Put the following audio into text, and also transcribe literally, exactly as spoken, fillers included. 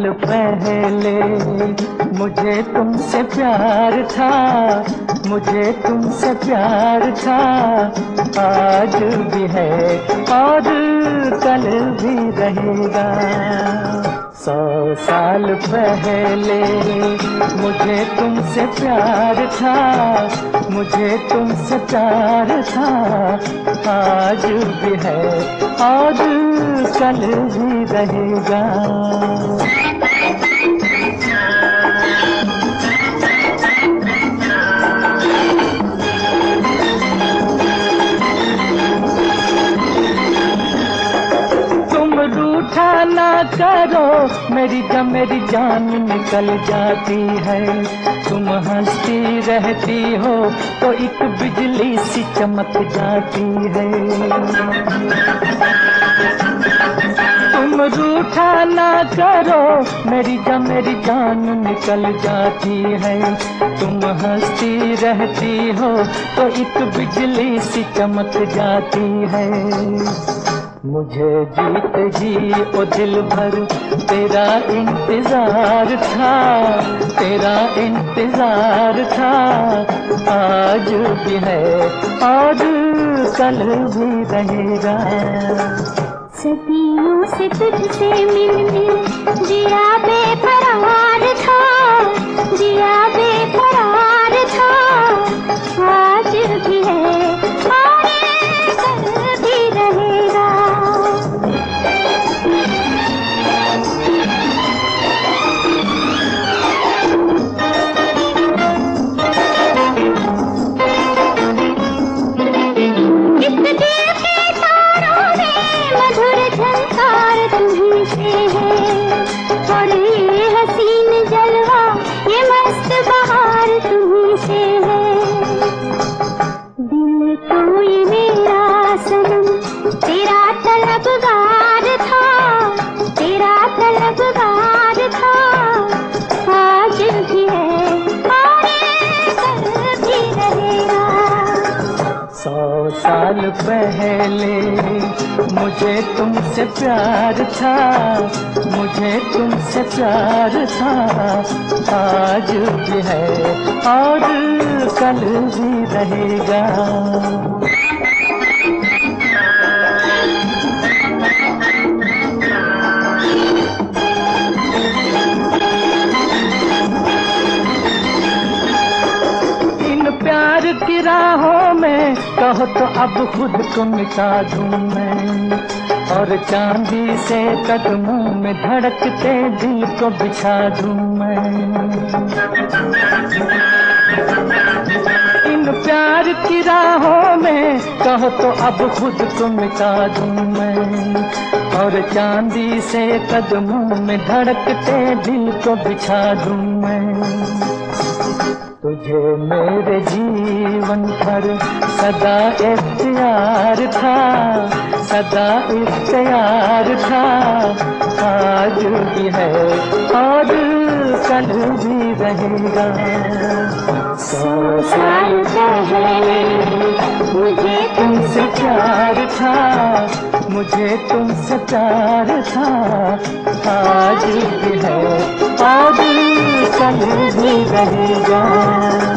पहले मुझे तुमसे प्यार था, मुझे तुमसे प्यार था, आज भी है और कल भी रहेगा। सौ साल पहले मुझे तुमसे प्यार था, मुझे तुमसे प्यार था, आज भी है और कल भी रहेगा। रूठा ना करो मेरी जब मेरी जान निकल जाती है, तुम हंसती रहती हो तो एक बिजली सी चमक जाती है। तुम रूठा ना करो मेरी जब मेरी जान निकल जाती है, तुम हंसती रहती हो तो एक बिजली सी चमक जाती है। मुझे जीते जी ओ दिल भर तेरा इंतजार था, तेरा इंतजार था, आज भी है और कल भी रहेगा। सदियों से तुझसे मिल मिल जिया बेकरार था, जिया बेकरार था, आज भी है और कल भी रहेगा। और ये हसीन जलवा ये मस्त बहार तुम्हीं से है। दिल तो ये मेरा सनम तेरा तलबगार था, तेरा तलबगार था, आज भी है और कल भी रहेगा। सौ साल पहले मुझे तुमसे प्यार था, मुझे तुमसे प्यार था, आज भी है और कल भी रहेगा। प्यार की राहों में कहो तो अब खुद को मिटा दूं मैं, और चांदी से कदमों में धड़कते दिल को बिछा दूं मैं। इन प्यार की राहों में कहो तो अब खुद को मिटा दूं मैं, और चांदी से कदमों में धड़कते दिल को बिछा दूं मैं। तुझे मेरे जीवन पर सदा इख्तियार था, सदा इख्तियार था, आज भी है और कल भी रहेगा। सौ साल पहले मुझे तुमसे प्यार था, मुझे तुमसे प्यार था, आज भी है और कल भी रहेगा।